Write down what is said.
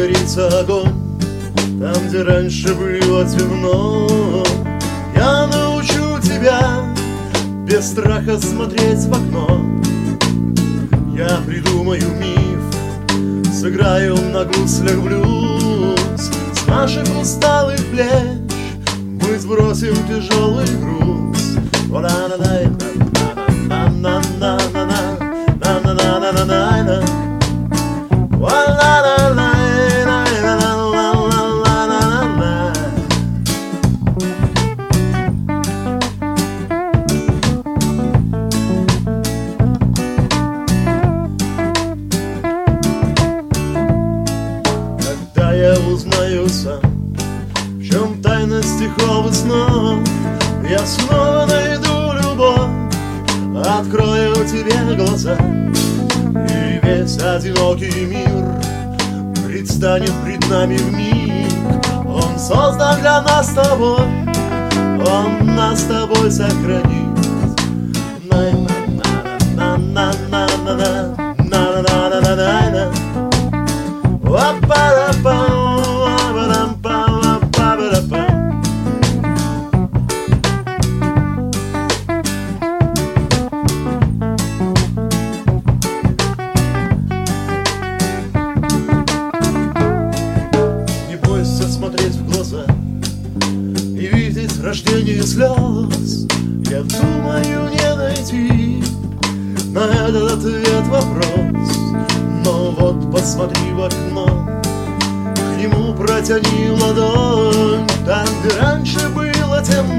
загорится огонь там, где раньше было темно. Я научу тебя без страха смотреть в окно. Я придумаю миф, сыграю на гуслях блюз. С наших усталых плеч мы сбросим тяжелый груз. Когда я узнаю сам, в чем тайна стихов и снов, я снова найду любовь, открою тебе глаза, и весь одинокий мир предстанет пред нами вмиг. Он создан для нас с тобой, он нас с тобой сохранит. Не бойся смотреть в глаза и видеть рождение слез. Я думаю, не найти на этот ответ вопрос. Но вот посмотри в окно, к нему протяни ладонь. Там, где раньше было темно,